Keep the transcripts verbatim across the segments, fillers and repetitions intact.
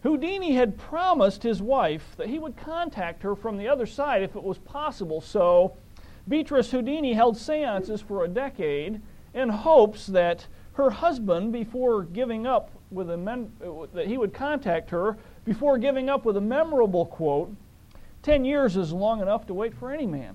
Houdini had promised his wife that he would contact her from the other side if it was possible, so Beatrice Houdini held seances for a decade in hopes that her husband, before giving up with a mem- that he would contact her before giving up with a memorable quote, ten years is long enough to wait for any man.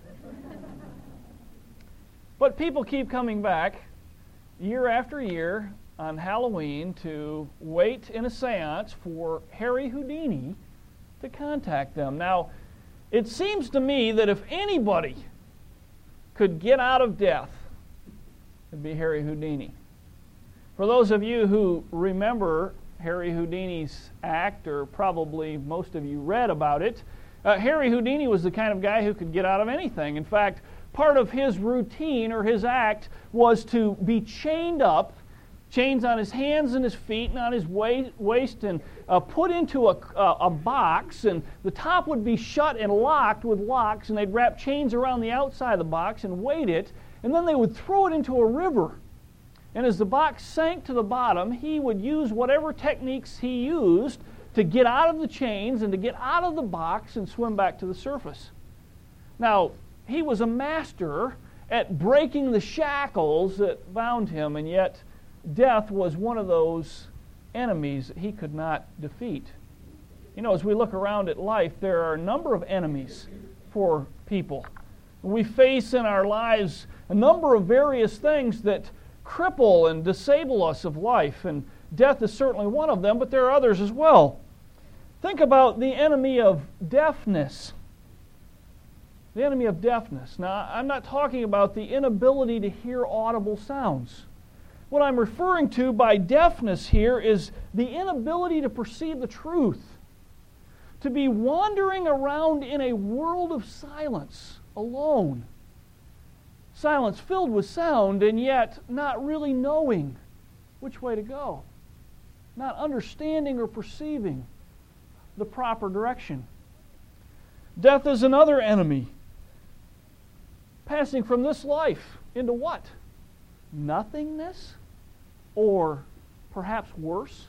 But people keep coming back year after year on Halloween to wait in a seance for Harry Houdini to contact them. Now, it seems to me that if anybody could get out of death, it'd be Harry Houdini. For those of you who remember Harry Houdini's act, or probably most of you read about it, uh, Harry Houdini was the kind of guy who could get out of anything. In fact, part of his routine or his act was to be chained up, chains on his hands and his feet and on his waist, and uh, put into a, a, a box, and the top would be shut and locked with locks, and they'd wrap chains around the outside of the box and weight it, and then they would throw it into a river. And as the box sank to the bottom, he would use whatever techniques he used to get out of the chains and to get out of the box and swim back to the surface. Now, he was a master at breaking the shackles that bound him, and yet death was one of those enemies that he could not defeat. You know, as we look around at life, there are a number of enemies for people. We face in our lives a number of various things that cripple and disable us of life, and death is certainly one of them, but there are others as well. Think about the enemy of deafness. The enemy of deafness. Now, I'm not talking about the inability to hear audible sounds. What I'm referring to by deafness here is the inability to perceive the truth, to be wandering around in a world of silence, alone. Silence filled with sound, and yet not really knowing which way to go, not understanding or perceiving the proper direction. Death is another enemy. Passing from this life into what? Nothingness? Or perhaps worse?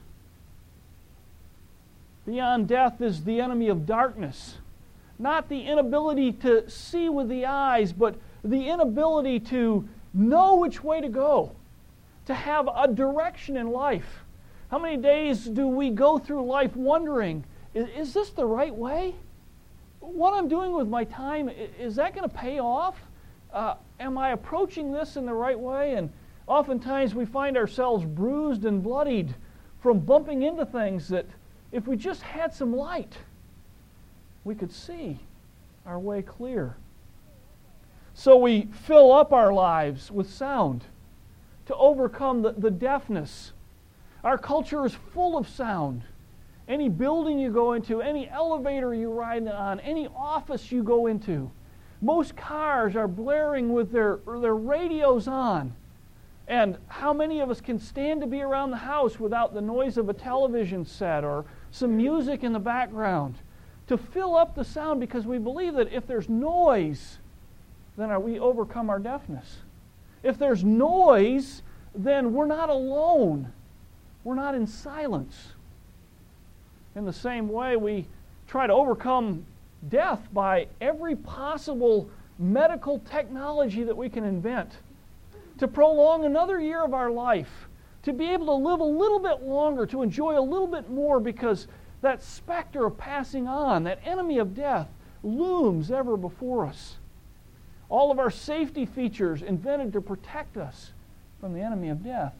Beyond death is the enemy of darkness. Not the inability to see with the eyes, but the inability to know which way to go, to have a direction in life. How many days do we go through life wondering, is, is this the right way? What I'm doing with my time, is that going to pay off? Uh, am I approaching this in the right way? And oftentimes we find ourselves bruised and bloodied from bumping into things that if we just had some light, we could see our way clear. So we fill up our lives with sound to overcome the, the deafness. Our culture is full of sound. Any building you go into, any elevator you ride on, any office you go into, most cars are blaring with their, their radios on. And how many of us can stand to be around the house without the noise of a television set or some music in the background to fill up the sound, because we believe that if there's noise, then are we overcome our deafness. If there's noise, then we're not alone. We're not in silence. In the same way, we try to overcome death by every possible medical technology that we can invent to prolong another year of our life, to be able to live a little bit longer, to enjoy a little bit more, because that specter of passing on, that enemy of death, looms ever before us. All of our safety features invented to protect us from the enemy of death.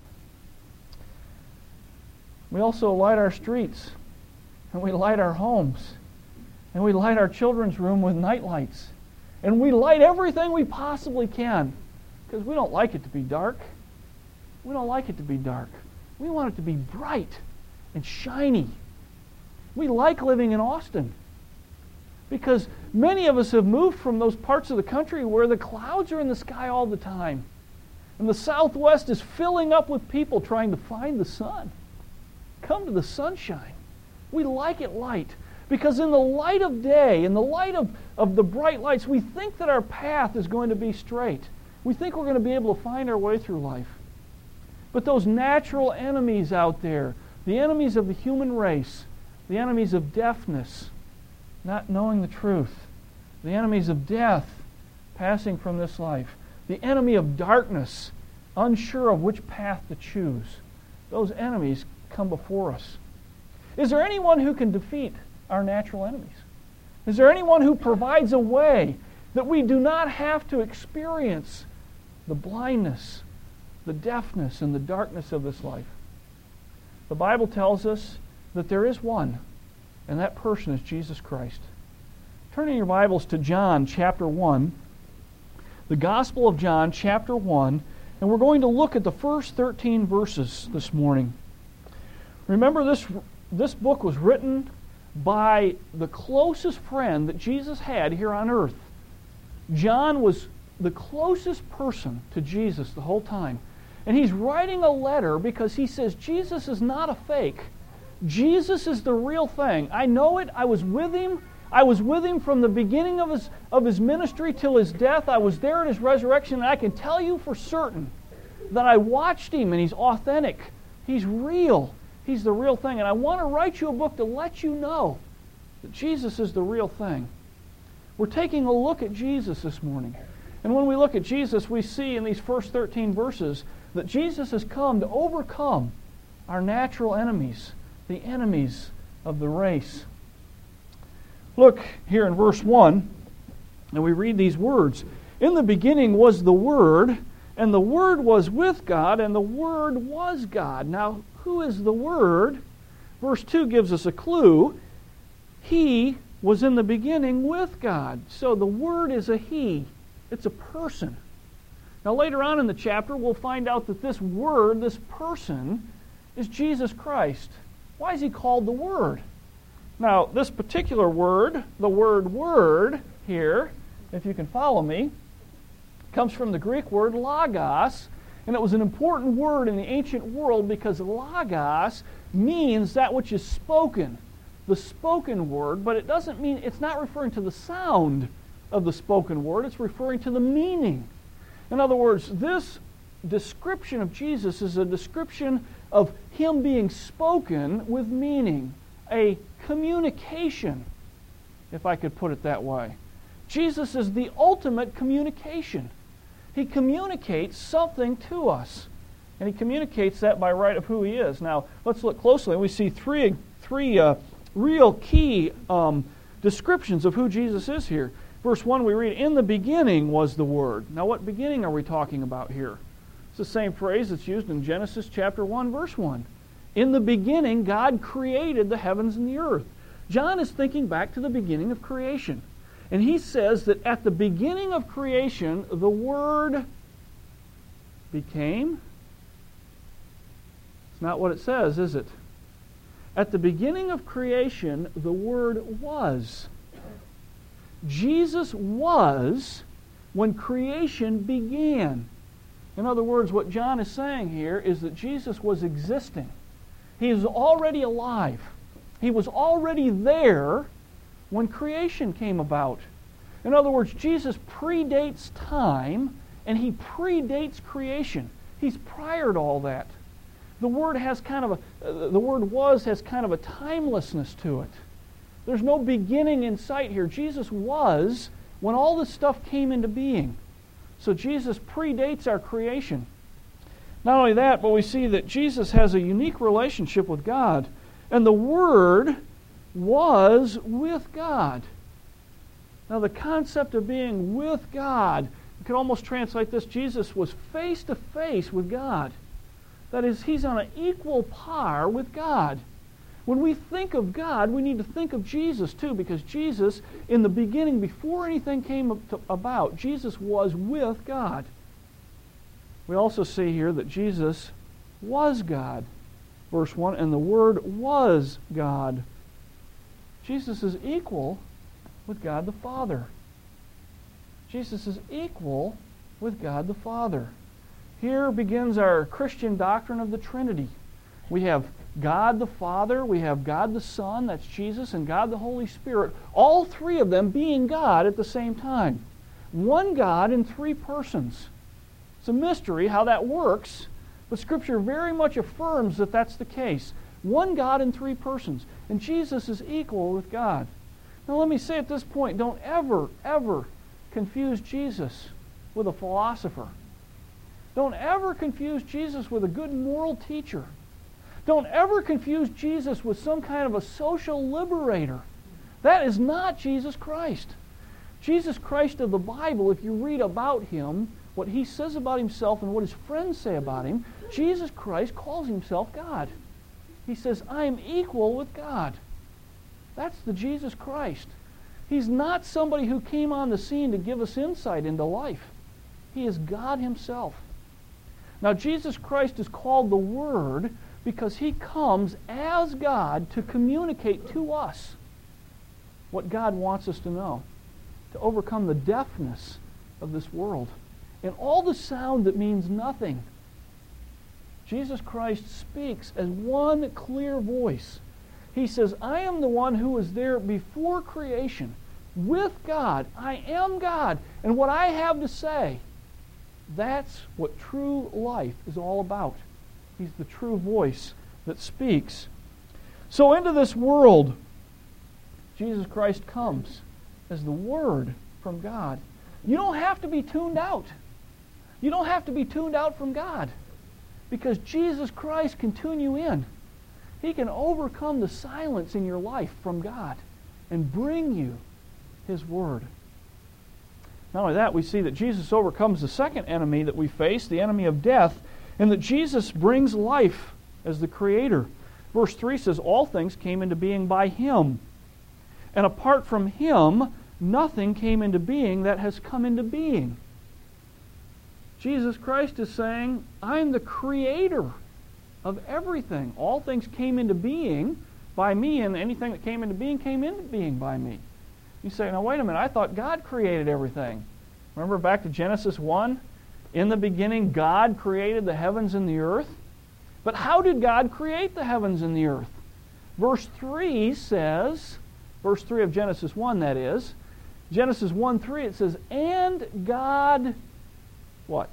We also light our streets, and we light our homes, and we light our children's room with night lights, and we light everything we possibly can, because we don't like it to be dark. We don't like it to be dark. We want it to be bright and shiny. We like living in Austin, because many of us have moved from those parts of the country where the clouds are in the sky all the time. And the Southwest is filling up with people trying to find the sun. Come to the sunshine. We like it light, because in the light of day, in the light of, of the bright lights, we think that our path is going to be straight. We think we're going to be able to find our way through life. But those natural enemies out there, the enemies of the human race, the enemies of deafness, not knowing the truth, the enemies of death, passing from this life, the enemy of darkness, unsure of which path to choose. Those enemies come before us. Is there anyone who can defeat our natural enemies? Is there anyone who provides a way that we do not have to experience the blindness, the deafness, and the darkness of this life? The Bible tells us that there is one, and that person is Jesus Christ. Turn in your Bibles to John chapter one, the Gospel of John chapter one, and we're going to look at the first thirteen verses this morning. Remember, this, this book was written by the closest friend that Jesus had here on earth. John was the closest person to Jesus the whole time. And he's writing a letter because he says Jesus is not a fake. Jesus is the real thing. I know it. I was with him. I was with him from the beginning of his, of his ministry till his death. I was there at his resurrection, and I can tell you for certain that I watched him, and he's authentic. He's real. He's the real thing. And I want to write you a book to let you know that Jesus is the real thing. We're taking a look at Jesus this morning. And when we look at Jesus, we see in these first thirteen verses that Jesus has come to overcome our natural enemies, the enemies of the race. Look here in verse one, and we read these words. In the beginning was the Word, and the Word was with God, and the Word was God. Now, who is the Word? Verse two gives us a clue. He was in the beginning with God. So the Word is a He. It's a person. Now later on in the chapter, we'll find out that this Word, this person, is Jesus Christ. Why is He called the Word? Now, this particular word, the word Word here, if you can follow me, comes from the Greek word logos, and it was an important word in the ancient world because logos means that which is spoken, the spoken word, but it doesn't mean, it's not referring to the sound of the spoken word, it's referring to the meaning. In other words, this description of Jesus is a description of Him being spoken with meaning, a communication, if I could put it that way. Jesus is the ultimate communication. He communicates something to us, and He communicates that by right of who He is. Now, let's look closely. We see three, three uh, real key um, descriptions of who Jesus is here. Verse one, we read, in the beginning was the Word. Now, what beginning are we talking about here? It's the same phrase that's used in Genesis chapter one, verse one. In the beginning, God created the heavens and the earth. John is thinking back to the beginning of creation. And he says that at the beginning of creation, the Word became. It's not what it says, is it? At the beginning of creation, the Word was. Jesus was when creation began. In other words, what John is saying here is that Jesus was existing. He is already alive. He was already there when creation came about. In other words, Jesus predates time, and He predates creation. He's prior to all that. The word has kind of a, uh, the word was has kind of a timelessness to it. There's no beginning in sight here. Jesus was when all this stuff came into being. So Jesus predates our creation. Not only that, but we see that Jesus has a unique relationship with God. And the Word was with God. Now the concept of being with God, you could almost translate this, Jesus was face to face with God. That is, He's on an equal par with God. When we think of God, we need to think of Jesus too, because Jesus, in the beginning, before anything came about, Jesus was with God. We also see here that Jesus was God. Verse one, and the Word was God. Jesus is equal with God the Father. Jesus is equal with God the Father. Here begins our Christian doctrine of the Trinity. We have God the Father, we have God the Son, that's Jesus, and God the Holy Spirit, all three of them being God at the same time. One God in three persons. It's a mystery how that works, but Scripture very much affirms that that's the case. One God in three persons. And Jesus is equal with God. Now let me say at this point, don't ever, ever confuse Jesus with a philosopher. Don't ever confuse Jesus with a good moral teacher. Don't ever confuse Jesus with some kind of a social liberator. That is not Jesus Christ. Jesus Christ of the Bible, if you read about him, what he says about himself and what his friends say about him, Jesus Christ calls himself God. He says, I am equal with God. That's the Jesus Christ. He's not somebody who came on the scene to give us insight into life. He is God himself. Now, Jesus Christ is called the Word because he comes as God to communicate to us what God wants us to know, to overcome the deafness of this world and all the sound that means nothing. Jesus Christ speaks as one clear voice. He says, I am the one who was there before creation with God. I am God. And what I have to say, that's what true life is all about. He's the true voice that speaks. So into this world, Jesus Christ comes as the Word from God. You don't have to be tuned out. You don't have to be tuned out from God, because Jesus Christ can tune you in. He can overcome the silence in your life from God and bring you His Word. Not only that, we see that Jesus overcomes the second enemy that we face, the enemy of death, and that Jesus brings life as the Creator. Verse three says, all things came into being by Him. And apart from Him, nothing came into being that has come into being. Jesus Christ is saying, I'm the Creator of everything. All things came into being by me, and anything that came into being came into being by me. You say, now wait a minute, I thought God created everything. Remember back to Genesis one? In the beginning, God created the heavens and the earth. But how did God create the heavens and the earth? Verse three says, verse three of Genesis one, that is, Genesis one three, it says, and God, what?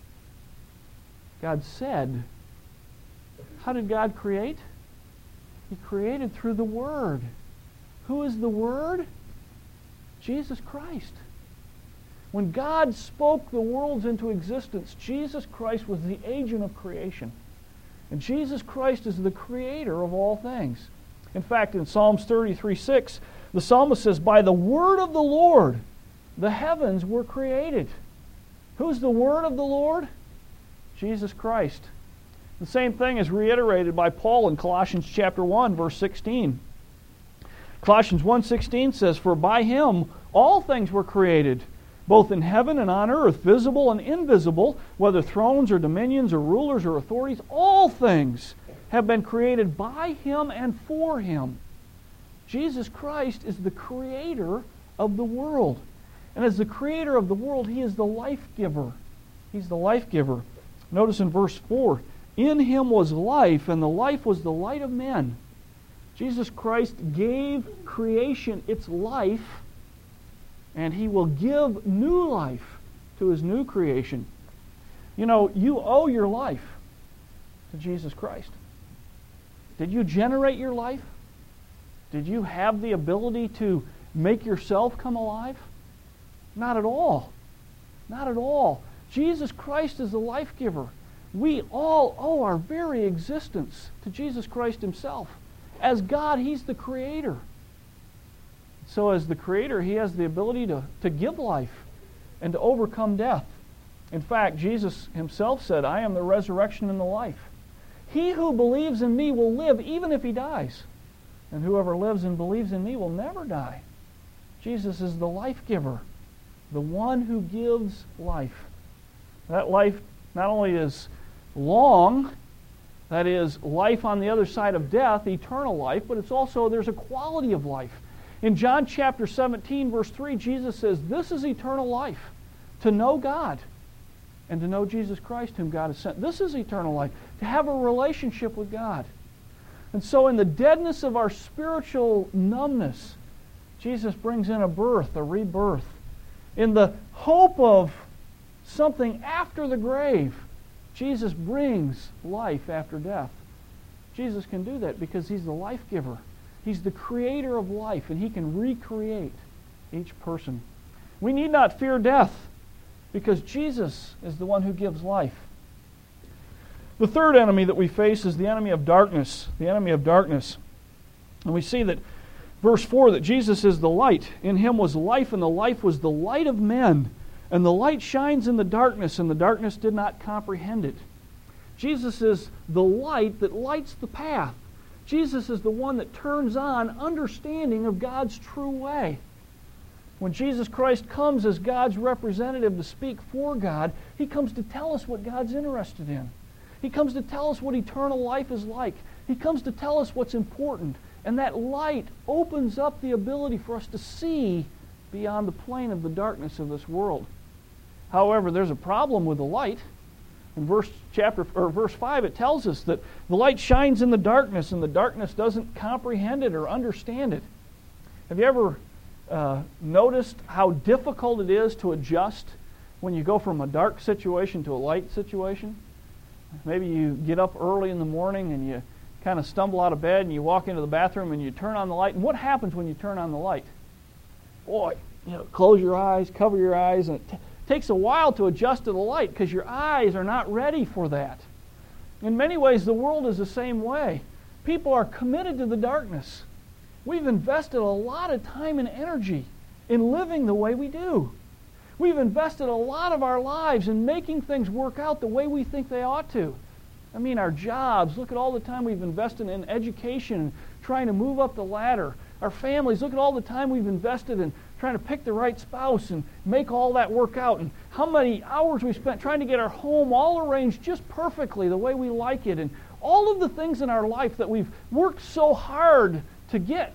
God said. How did God create? He created through the Word. Who is the Word? Jesus Christ. When God spoke the worlds into existence, Jesus Christ was the agent of creation. And Jesus Christ is the Creator of all things. In fact, in Psalms thirty-three six, the psalmist says, by the word of the Lord, the heavens were created. Who's the word of the Lord? Jesus Christ. The same thing is reiterated by Paul in Colossians chapter one, verse sixteen. Colossians one sixteen says, for by Him all things were created, both in heaven and on earth, visible and invisible, whether thrones or dominions or rulers or authorities, all things have been created by Him and for Him. Jesus Christ is the Creator of the world. And as the Creator of the world, He is the life giver. He's the life giver. Notice in verse four, in Him was life, and the life was the light of men. Jesus Christ gave creation its life, and He will give new life to His new creation. You know, you owe your life to Jesus Christ. Did you generate your life? Did you have the ability to make yourself come alive? Not at all. Not at all. Jesus Christ is the life giver. We all owe our very existence to Jesus Christ Himself. As God, He's the Creator. So as the Creator, He has the ability to, to give life and to overcome death. In fact, Jesus Himself said, I am the resurrection and the life. He who believes in me will live even if he dies. And whoever lives and believes in me will never die. Jesus is the life giver, the one who gives life. That life not only is long, that is life on the other side of death, eternal life, but it's also, there's a quality of life. In John chapter seventeen, verse three, Jesus says, this is eternal life, to know God and to know Jesus Christ whom God has sent. This is eternal life, to have a relationship with God. And so in the deadness of our spiritual numbness, Jesus brings in a birth, a rebirth. In the hope of something after the grave, Jesus brings life after death. Jesus can do that because He's the life giver. He's the creator of life, and He can recreate each person. We need not fear death because Jesus is the one who gives life. The third enemy that we face is the enemy of darkness. The enemy of darkness. And we see that verse four, that Jesus is the light. In Him was life, and the life was the light of men. And the light shines in the darkness, and the darkness did not comprehend it. Jesus is the light that lights the path. Jesus is the one that turns on understanding of God's true way. When Jesus Christ comes as God's representative to speak for God, He comes to tell us what God's interested in. He comes to tell us what eternal life is like. He comes to tell us what's important. And that light opens up the ability for us to see beyond the plane of the darkness of this world. However, there's a problem with the light. In verse chapter or verse five, it tells us that the light shines in the darkness, and the darkness doesn't comprehend it or understand it. Have you ever uh, noticed how difficult it is to adjust when you go from a dark situation to a light situation? Maybe you get up early in the morning and you kind of stumble out of bed and you walk into the bathroom and you turn on the light. And what happens when you turn on the light? Boy, you know, close your eyes, cover your eyes, and it t- takes a while to adjust to the light because your eyes are not ready for that. In many ways, the world is the same way. People are committed to the darkness. We've invested a lot of time and energy in living the way we do. We've invested a lot of our lives in making things work out the way we think they ought to. I mean, our jobs, look at all the time we've invested in education, trying to move up the ladder. Our families, look at all the time we've invested in trying to pick the right spouse and make all that work out. And how many hours we spent trying to get our home all arranged just perfectly the way we like it. And all of the things in our life that we've worked so hard to get.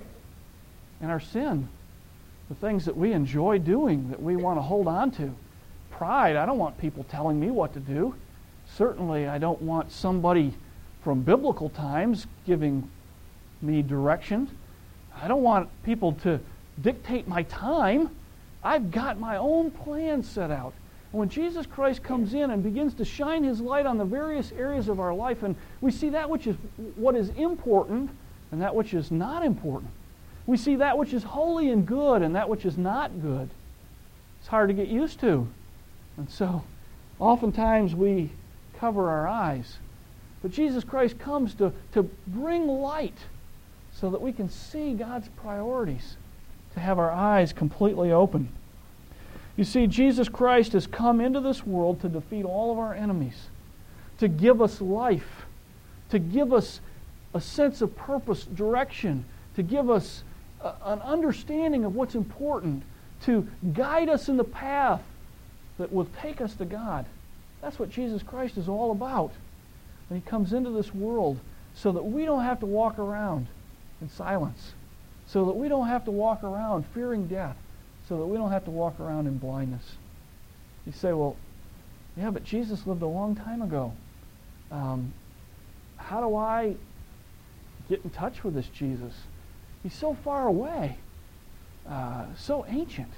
And our sin. The things that we enjoy doing, that we want to hold on to. Pride, I don't want people telling me what to do. Certainly I don't want somebody from biblical times giving me direction. I don't want people to dictate my time. I've got my own plan set out. And when Jesus Christ comes in and begins to shine His light on the various areas of our life, and we see that which is what is important and that which is not important. We see that which is holy and good and that which is not good. It's hard to get used to. And so, oftentimes we cover our eyes. But Jesus Christ comes to, to bring light so that we can see God's priorities, to have our eyes completely open. You see, Jesus Christ has come into this world to defeat all of our enemies, to give us life, to give us a sense of purpose, direction, to give us an understanding of what's important, to guide us in the path that will take us to God. That's what Jesus Christ is all about. And He comes into this world so that we don't have to walk around in silence, so that we don't have to walk around fearing death, so that we don't have to walk around in blindness. You say, well, yeah, but Jesus lived a long time ago. Um, how do I get in touch with this Jesus? He's so far away, uh, so ancient.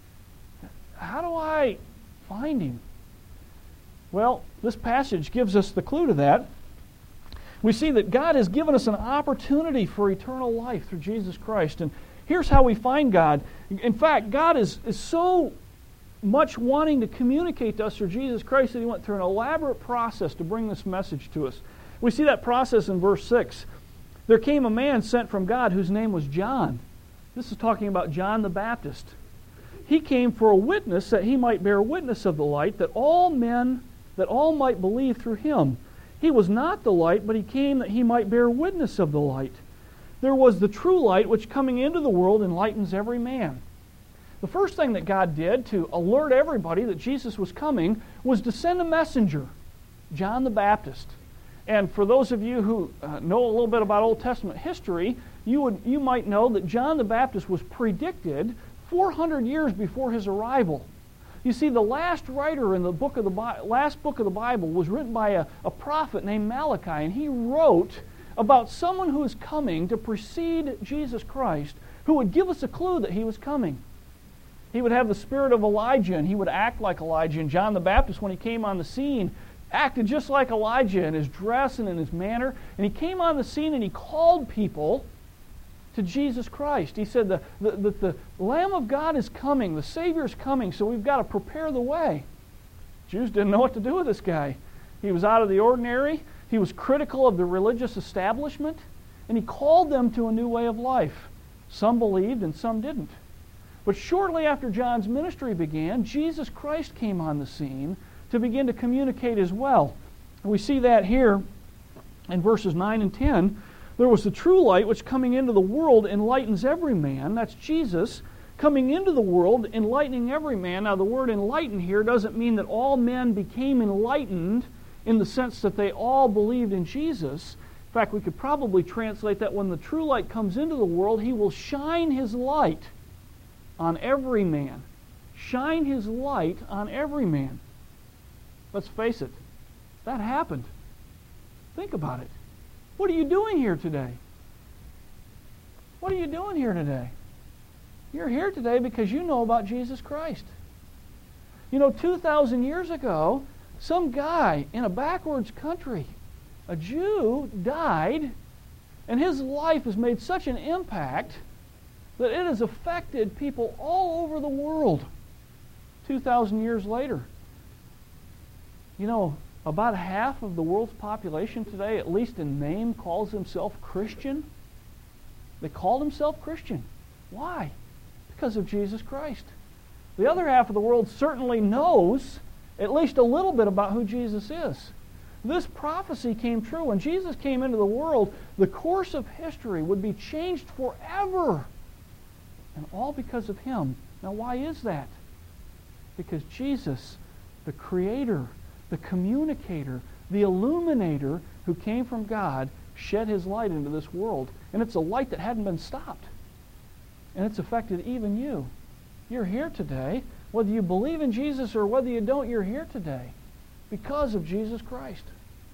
How do I find Him? Well, this passage gives us the clue to that. We see that God has given us an opportunity for eternal life through Jesus Christ. And here's how we find God. In fact, God is, is so much wanting to communicate to us through Jesus Christ that He went through an elaborate process to bring this message to us. We see that process in verse six. There came a man sent from God whose name was John. This is talking about John the Baptist. He came for a witness that he might bear witness of the light, that all men, that all might believe through him. He was not the light, but he came that he might bear witness of the light. There was the true light, which coming into the world enlightens every man. The first thing that God did to alert everybody that Jesus was coming was to send a messenger, John the Baptist. And for those of you who uh, know a little bit about Old Testament history, you would you might know that John the Baptist was predicted four hundred years before his arrival. You see, the last writer in the book of the Bi- last book of the Bible was written by a, a prophet named Malachi, and he wrote about someone who is coming to precede Jesus Christ, who would give us a clue that he was coming. He would have the spirit of Elijah, and he would act like Elijah. And John the Baptist, when he came on the scene, acted just like Elijah in his dress and in his manner. And he came on the scene and he called people to Jesus Christ. He said, the, the, the, the Lamb of God is coming, the Savior is coming, so we've got to prepare the way. Jews didn't know what to do with this guy. He was out of the ordinary. He was critical of the religious establishment, and he called them to a new way of life. Some believed and some didn't. But shortly after John's ministry began, Jesus Christ came on the scene to begin to communicate as well. We see that here in verses nine and ten. There was the true light which coming into the world enlightens every man. That's Jesus coming into the world, enlightening every man. Now the word enlighten here doesn't mean that all men became enlightened in the sense that they all believed in Jesus. In fact, we could probably translate that when the true light comes into the world, he will shine his light on every man. Shine his light on every man. Let's face it, that happened. Think about it. What are you doing here today? What are you doing here today? You're here today because you know about Jesus Christ. You know, two thousand years ago, some guy in a backwards country, a Jew, died, and his life has made such an impact that it has affected people all over the world two thousand years later. You know, about half of the world's population today, at least in name, calls himself Christian. They call themselves Christian. Why? Because of Jesus Christ. The other half of the world certainly knows at least a little bit about who Jesus is. This prophecy came true. When Jesus came into the world, the course of history would be changed forever. And all because of him. Now, why is that? Because Jesus, the Creator, the communicator, the illuminator who came from God, shed his light into this world. And it's a light that hadn't been stopped. And it's affected even you. You're here today. Whether you believe in Jesus or whether you don't, you're here today because of Jesus Christ.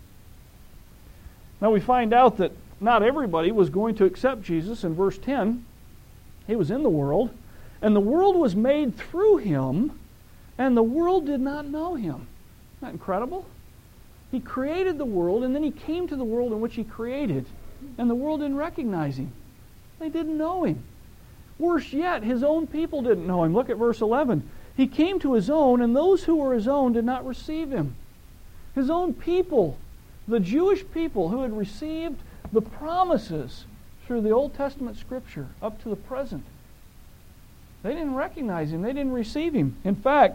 Now we find out that not everybody was going to accept Jesus. In verse ten, he was in the world, and the world was made through him, and the world did not know him. Isn't that incredible? He created the world, and then he came to the world in which he created, and the world didn't recognize him. They didn't know him. Worse yet, his own people didn't know him. Look at verse eleven. He came to his own, and those who were his own did not receive him. His own people, the Jewish people who had received the promises through the Old Testament Scripture up to the present, they didn't recognize him. They didn't receive him. In fact,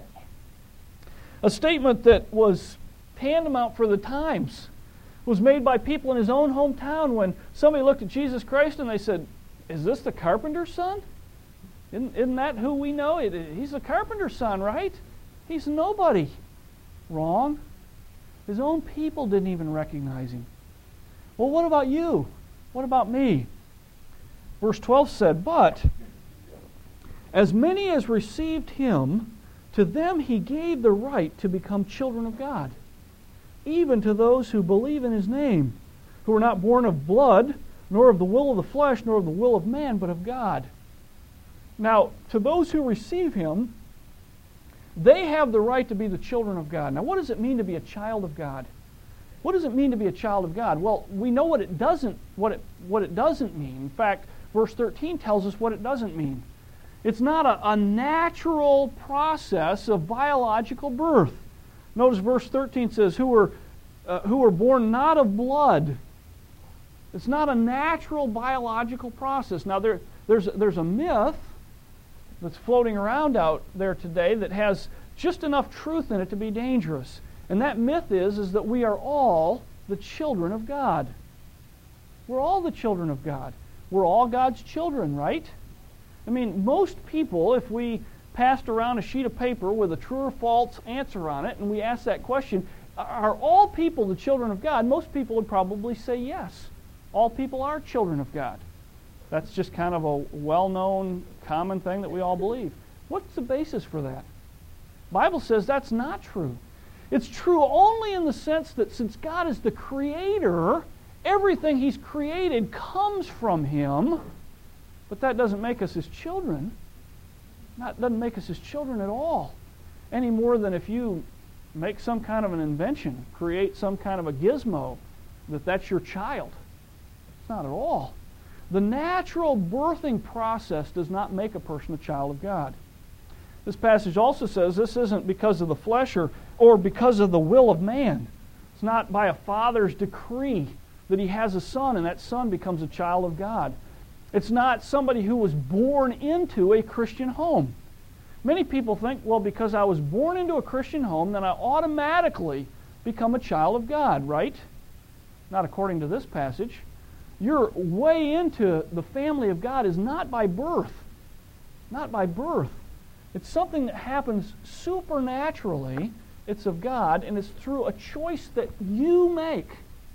a statement that was tantamount for the times was made by people in his own hometown when somebody looked at Jesus Christ and they said, "Is this the carpenter's son? Isn't, isn't that who we know? It, he's the carpenter's son, right? He's nobody." Wrong. His own people didn't even recognize him. Well, what about you? What about me? Verse twelve said, "But as many as received him, to them he gave the right to become children of God, even to those who believe in his name, who are not born of blood, nor of the will of the flesh, nor of the will of man, but of God." Now, to those who receive him, they have the right to be the children of God. Now, what does it mean to be a child of God? What does it mean to be a child of God? Well, we know what it doesn't what it what it doesn't mean. In fact, verse thirteen tells us what it doesn't mean. It's not a, a natural process of biological birth. Notice verse thirteen says, "Who were uh, who were born not of blood." It's not a natural biological process. Now, there there's there's a myth that's floating around out there today that has just enough truth in it to be dangerous. And that myth is, is that we are all the children of God. We're all the children of God. We're all God's children, right? I mean, most people, if we passed around a sheet of paper with a true or false answer on it, and we asked that question, are all people the children of God? Most people would probably say yes. All people are children of God. That's just kind of a well-known, common thing that we all believe. What's the basis for that? The Bible says that's not true. It's true only in the sense that since God is the Creator, everything He's created comes from Him, but that doesn't make us His children. That doesn't make us His children at all. Any more than if you make some kind of an invention, create some kind of a gizmo, that that's your child. It's not at all. The natural birthing process does not make a person a child of God. This passage also says this isn't because of the flesh or, or because of the will of man. It's not by a father's decree that he has a son and that son becomes a child of God. It's not somebody who was born into a Christian home. Many people think, well, because I was born into a Christian home, then I automatically become a child of God, right? Not according to this passage. Your way into the family of God is not by birth. Not by birth. It's something that happens supernaturally. It's of God, and it's through a choice that you make,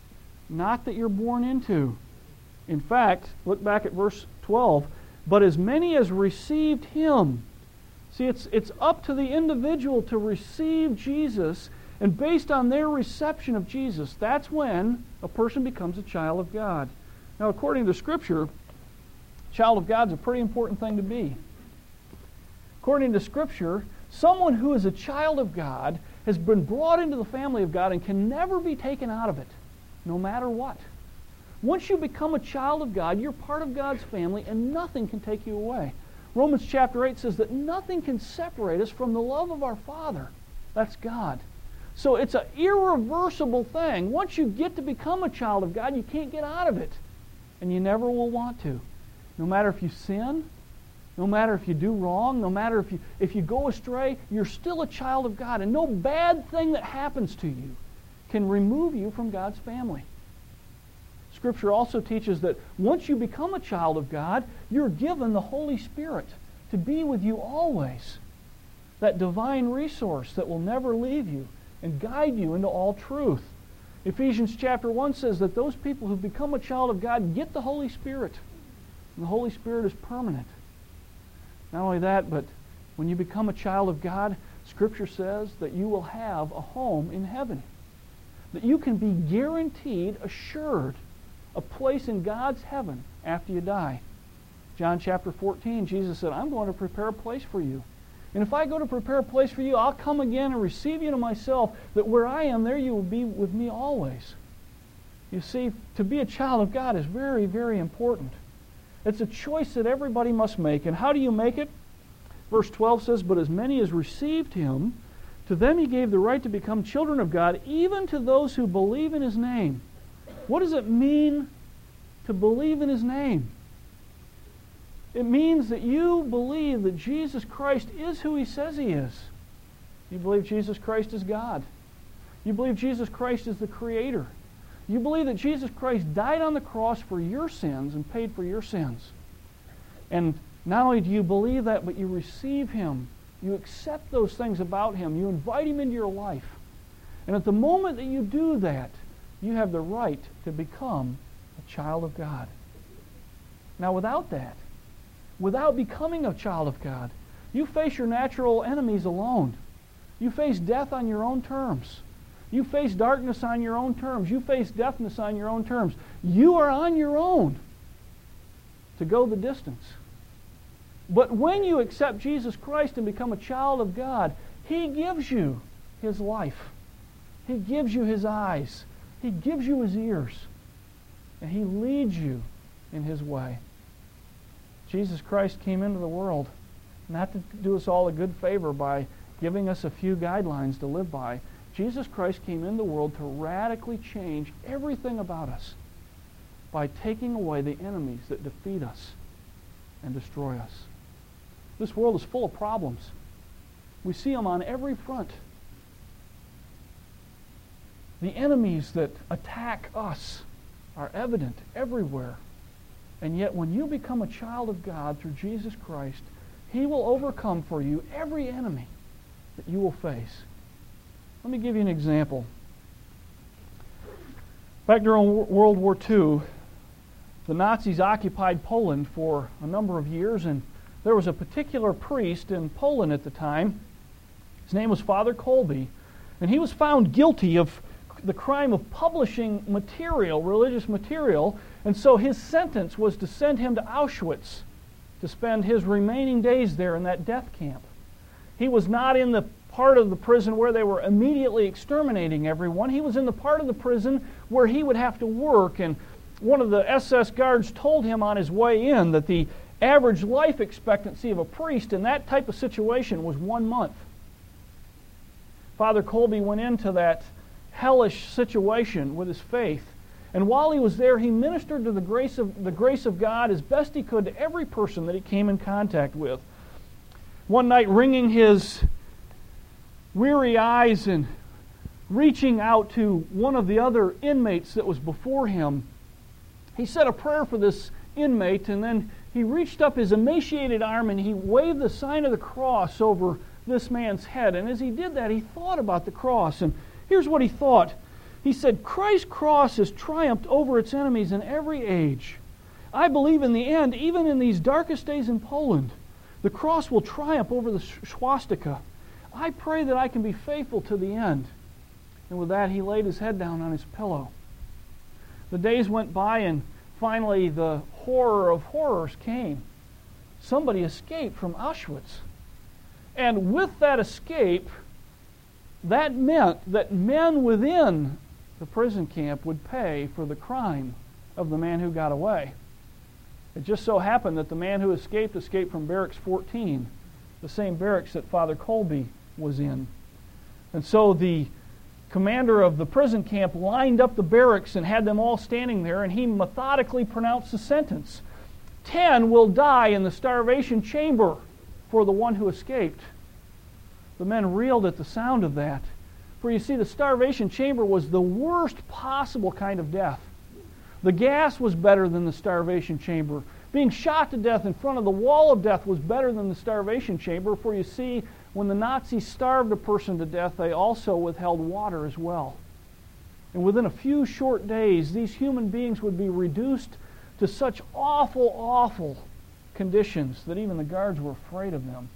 not that you're born into. In fact, look back at verse twelve. But as many as received Him. See, it's, it's up to the individual to receive Jesus, and based on their reception of Jesus, that's when a person becomes a child of God. Now, according to Scripture, child of God is a pretty important thing to be. According to Scripture, someone who is a child of God has been brought into the family of God and can never be taken out of it, no matter what. Once you become a child of God, you're part of God's family, and nothing can take you away. Romans chapter eight says that nothing can separate us from the love of our Father. That's God. So it's an irreversible thing. Once you get to become a child of God, you can't get out of it. And you never will want to. No matter if you sin, no matter if you do wrong, no matter if you, if you go astray, you're still a child of God. And no bad thing that happens to you can remove you from God's family. Scripture also teaches that once you become a child of God, you're given the Holy Spirit to be with you always. That divine resource that will never leave you and guide you into all truth. Ephesians chapter one says that those people who become a child of God get the Holy Spirit. And the Holy Spirit is permanent. Not only that, but when you become a child of God, Scripture says that you will have a home in heaven. That you can be guaranteed, assured, a place in God's heaven after you die. John chapter fourteen, Jesus said, I'm going to prepare a place for you. And if I go to prepare a place for you, I'll come again and receive you to myself, that where I am, there you will be with me always. You see, to be a child of God is very, very important. It's a choice that everybody must make. And how do you make it? Verse twelve says, But as many as received Him, to them He gave the right to become children of God, even to those who believe in His name. What does it mean to believe in His name? It means that you believe that Jesus Christ is who He says He is. You believe Jesus Christ is God. You believe Jesus Christ is the Creator. You believe that Jesus Christ died on the cross for your sins and paid for your sins. And not only do you believe that, but you receive Him. You accept those things about Him. You invite Him into your life. And at the moment that you do that, you have the right to become a child of God. Now, without that, without becoming a child of God, you face your natural enemies alone. You face death on your own terms. You face darkness on your own terms. You face deafness on your own terms. You are on your own to go the distance. But when you accept Jesus Christ and become a child of God, He gives you His life. He gives you His eyes. He gives you His ears. And He leads you in His way. Jesus Christ came into the world not to do us all a good favor by giving us a few guidelines to live by. Jesus Christ came into the world to radically change everything about us by taking away the enemies that defeat us and destroy us. This world is full of problems. We see them on every front. The enemies that attack us are evident everywhere. And yet when you become a child of God through Jesus Christ, He will overcome for you every enemy that you will face. Let me give you an example. Back during World War Two, the Nazis occupied Poland for a number of years, and there was a particular priest in Poland at the time. His name was Father Kolbe, and he was found guilty of the crime of publishing material, religious material, and so his sentence was to send him to Auschwitz to spend his remaining days there in that death camp. He was not in the part of the prison where they were immediately exterminating everyone. He was in the part of the prison where he would have to work. And one of the S S guards told him on his way in that the average life expectancy of a priest in that type of situation was one month. Father Kolbe went into that hellish situation with his faith. And while he was there, he ministered to the grace of the grace of God as best he could to every person that he came in contact with. One night, wringing his weary eyes and reaching out to one of the other inmates that was before him, he said a prayer for this inmate, and then he reached up his emaciated arm and he waved the sign of the cross over this man's head. And as he did that, he thought about the cross. And here's what he thought. He said, Christ's cross has triumphed over its enemies in every age. I believe in the end, even in these darkest days in Poland, the cross will triumph over the swastika. I pray that I can be faithful to the end. And with that, he laid his head down on his pillow. The days went by, and finally the horror of horrors came. Somebody escaped from Auschwitz. And with that escape, that meant that men within the prison camp would pay for the crime of the man who got away. It just so happened that the man who escaped escaped from Barracks fourteen, the same barracks that Father Kolbe was in. And so the commander of the prison camp lined up the barracks and had them all standing there, and he methodically pronounced the sentence. Ten will die in the starvation chamber for the one who escaped. The men reeled at the sound of that. For you see, the starvation chamber was the worst possible kind of death. The gas was better than the starvation chamber. Being shot to death in front of the wall of death was better than the starvation chamber. For you see, when the Nazis starved a person to death, they also withheld water as well. And within a few short days, these human beings would be reduced to such awful, awful conditions that even the guards were afraid of them.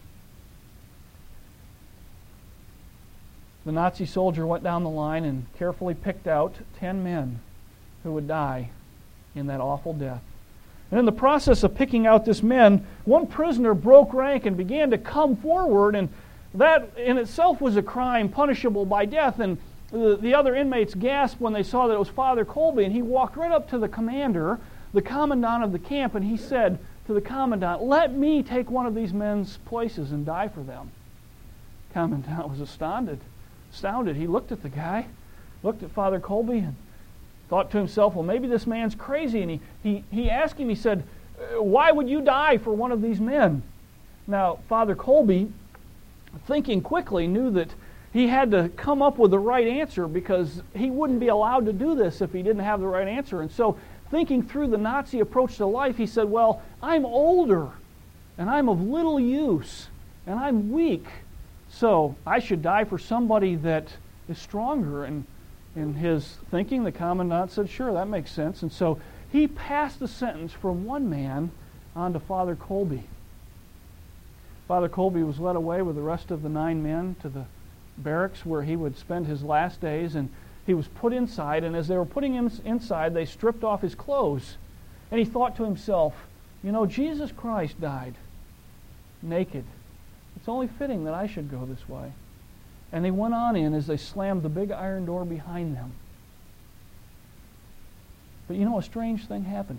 The Nazi soldier went down the line and carefully picked out ten men who would die in that awful death. And in the process of picking out this men, one prisoner broke rank and began to come forward, and that in itself was a crime punishable by death. And the, the other inmates gasped when they saw that it was Father Kolbe, and he walked right up to the commander, the commandant of the camp, and he said to the commandant, "Let me take one of these men's places and die for them." The commandant was astounded. Astounded. He looked at the guy, looked at Father Kolbe, and thought to himself, well, maybe this man's crazy. And he, he, he asked him, he said, why would you die for one of these men? Now, Father Kolbe, thinking quickly, knew that he had to come up with the right answer because he wouldn't be allowed to do this if he didn't have the right answer. And so, thinking through the Nazi approach to life, he said, well, I'm older, and I'm of little use, and I'm weak. So I should die for somebody that is stronger. And in his thinking, the commandant said, sure, that makes sense. And so he passed the sentence from one man on to Father Kolbe. Father Kolbe was led away with the rest of the nine men to the barracks where he would spend his last days, and he was put inside, and as they were putting him inside, they stripped off his clothes. And he thought to himself, you know, Jesus Christ died naked. It's only fitting that I should go this way. And they went on in as they slammed the big iron door behind them. But you know, a strange thing happened.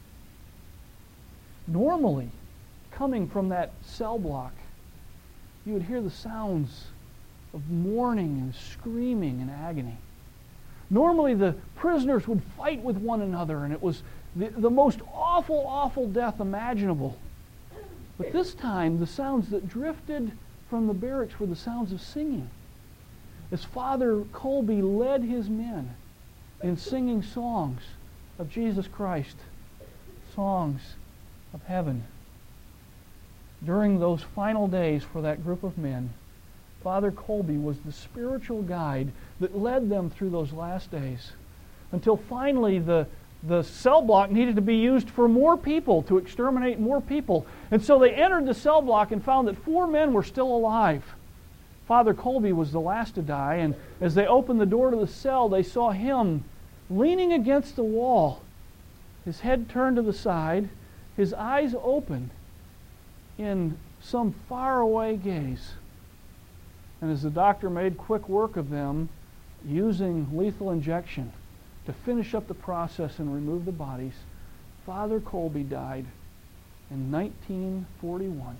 Normally, coming from that cell block, you would hear the sounds of mourning and screaming and agony. Normally, the prisoners would fight with one another, and it was the, the most awful, awful death imaginable. But this time, the sounds that drifted from the barracks were the sounds of singing. As Father Kolbe led his men in singing songs of Jesus Christ, songs of heaven. During those final days for that group of men, Father Kolbe was the spiritual guide that led them through those last days, until finally the The cell block needed to be used for more people, to exterminate more people. And so they entered the cell block and found that four men were still alive. Father Kolbe was the last to die, and as they opened the door to the cell, they saw him leaning against the wall, his head turned to the side, his eyes open in some faraway gaze. And as the doctor made quick work of them, using lethal injection to finish up the process and remove the bodies, Father Kolbe died in nineteen forty-one.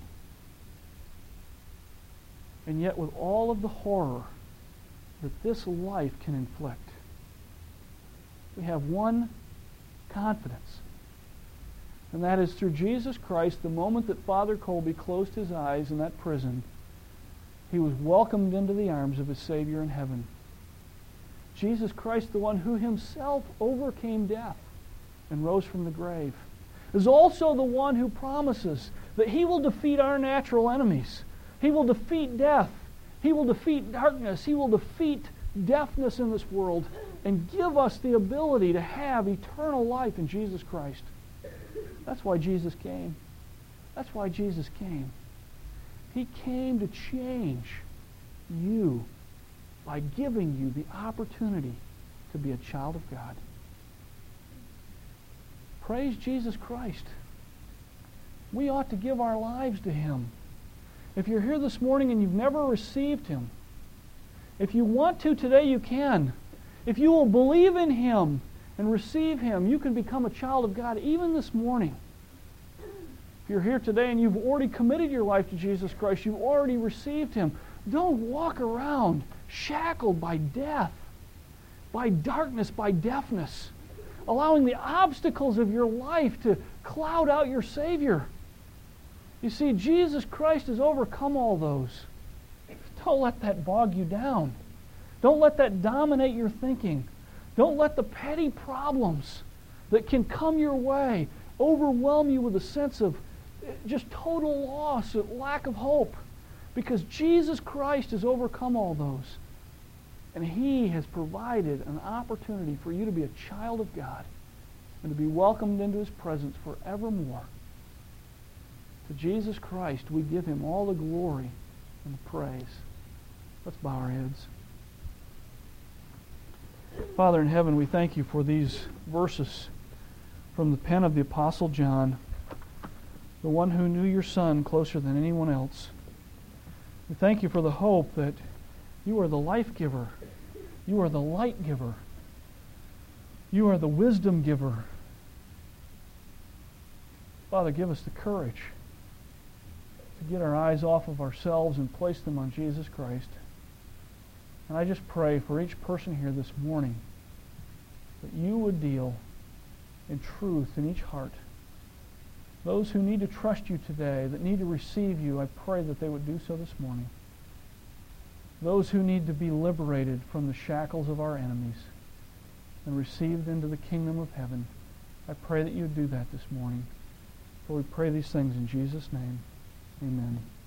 And yet with all of the horror that this life can inflict, we have one confidence. And that is through Jesus Christ, the moment that Father Kolbe closed his eyes in that prison, he was welcomed into the arms of his Savior in heaven. Jesus Christ, the one who himself overcame death and rose from the grave, is also the one who promises that he will defeat our natural enemies. He will defeat death. He will defeat darkness. He will defeat deafness in this world and give us the ability to have eternal life in Jesus Christ. That's why Jesus came. That's why Jesus came. He came to change you by giving you the opportunity to be a child of God. Praise Jesus Christ. We ought to give our lives to Him. If you're here this morning and you've never received Him, if you want to today, you can. If you will believe in Him and receive Him, you can become a child of God even this morning. If you're here today and you've already committed your life to Jesus Christ, you've already received Him, don't walk around shackled by death, by darkness, by deafness, allowing the obstacles of your life to cloud out your Savior. You see, Jesus Christ has overcome all those. Don't let that bog you down. Don't let that dominate your thinking. Don't let the petty problems that can come your way overwhelm you with a sense of just total loss, lack of hope. Because Jesus Christ has overcome all those. And He has provided an opportunity for you to be a child of God and to be welcomed into His presence forevermore. To Jesus Christ, we give Him all the glory and the praise. Let's bow our heads. Father in heaven, we thank You for these verses from the pen of the Apostle John, the one who knew Your Son closer than anyone else. We thank You for the hope that You are the life giver. You are the light giver. You are the wisdom giver. Father, give us the courage to get our eyes off of ourselves and place them on Jesus Christ. And I just pray for each person here this morning that You would deal in truth in each heart. Those who need to trust You today, that need to receive You, I pray that they would do so this morning. Those who need to be liberated from the shackles of our enemies and received into the kingdom of heaven, I pray that You would do that this morning. For we pray these things in Jesus' name. Amen.